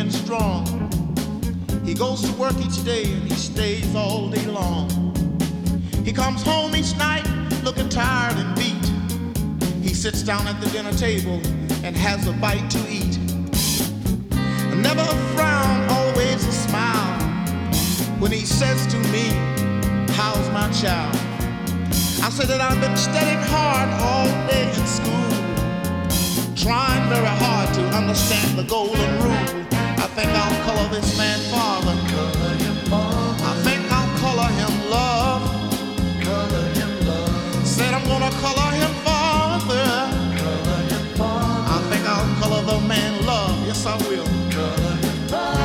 and strong. He goes to work each day and he stays all day long. He comes home each night looking tired and beat. He sits down at the dinner table and has a bite to eat. Never a frown, always a smile when he says to me, how's my child? I said that I've been studying hard all day in school, trying very hard to understand the golden rule. I think I'll color this man father. Color him father. I think I'll color him love. Color him love. Said I'm gonna color him father. Color him father. I think I'll color the man love. Yes, I will. Color him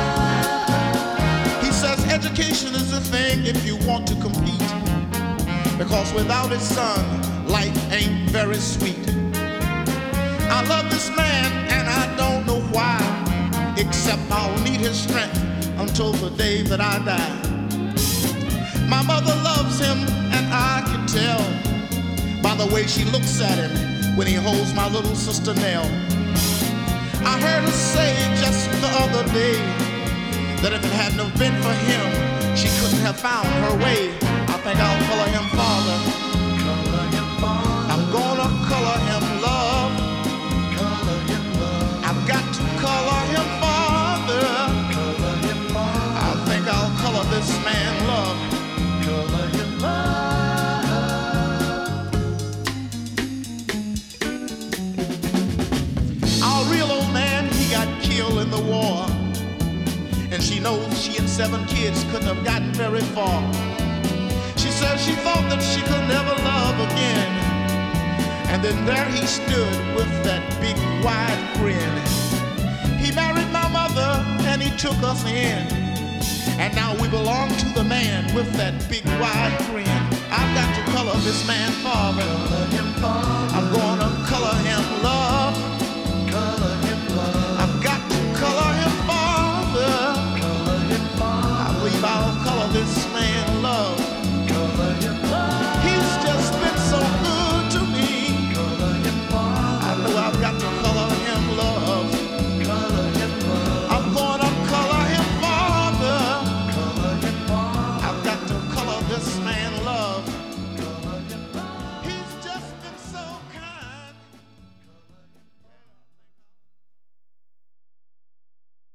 love. He says education is the thing if you want to compete, because without it, son, life ain't very sweet. I love this man and I don't know why, except I'll need his strength until the day that I die. My mother loves him and I can tell by the way she looks at him when he holds my little sister Nell. I heard her say just the other day that if it hadn't have been for him, she couldn't have found her way. I think I'll color him father. Color him father. I'm gonna color him love. Color him love. I've got to color him father. Color him father. I think I'll color this man love. Color him love. Our real old man, he got killed in the war, and she knows she and 7 kids couldn't have gotten very far. She said she thought that she could never love again, and then there he stood with that big wide grin. He married my mother and he took us in, and now we belong to the man with that big wide grin. I've got to color this man father. Color him